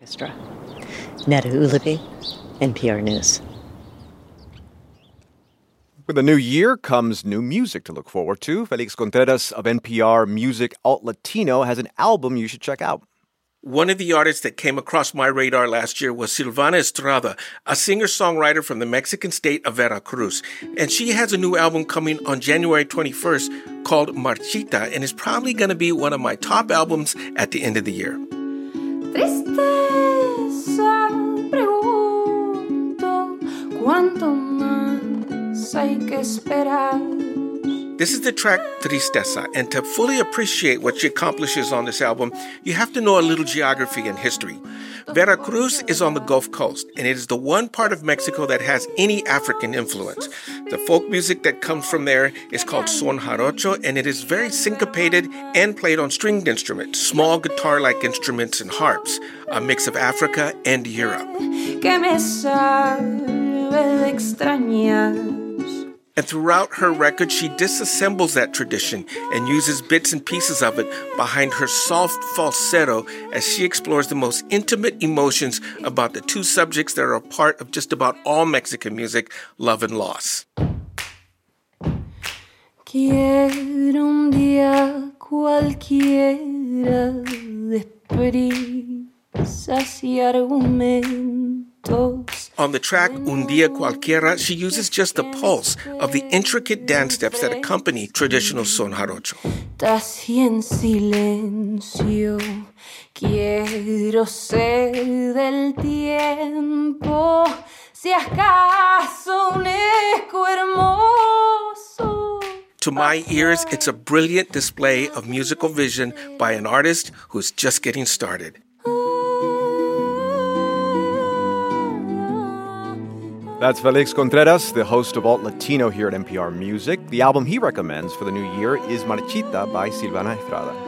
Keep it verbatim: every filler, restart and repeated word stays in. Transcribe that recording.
Orchestra. Netta Ulaby, N P R News. With a new year comes new music to look forward to. Felix Contreras of N P R Music Alt Latino has an album you should check out. One of the artists that came across my radar last year was Silvana Estrada, a singer-songwriter from the Mexican state of Veracruz. And she has a new album coming on January twenty-first called Marchita, and it's probably going to be one of my top albums at the end of the year. Tristeza, pregunto, ¿cuánto más hay que esperar? This is the track Tristeza, and to fully appreciate what she accomplishes on this album, you have to know a little geography and history. Veracruz is on the Gulf Coast, and it is the one part of Mexico that has any African influence. The folk music that comes from there is called son jarocho, and it is very syncopated and played on stringed instruments, small guitar-like instruments and harps, a mix of Africa and Europe. Que me salve de extrañar. And throughout her record, she disassembles that tradition and uses bits and pieces of it behind her soft falsetto as she explores the most intimate emotions about the two subjects that are a part of just about all Mexican music, love and loss. Quiero un día cualquiera de prisas y argumentos. On the track Un Día Cualquiera, she uses just the pulse of the intricate dance steps that accompany traditional son jarocho. Así en silencio quiero ser del tiempo, si acaso un eco hermoso. To my ears, it's a brilliant display of musical vision by an artist who's just getting started. That's Felix Contreras, the host of Alt Latino here at N P R Music. The album he recommends for the new year is Marchita by Silvana Estrada.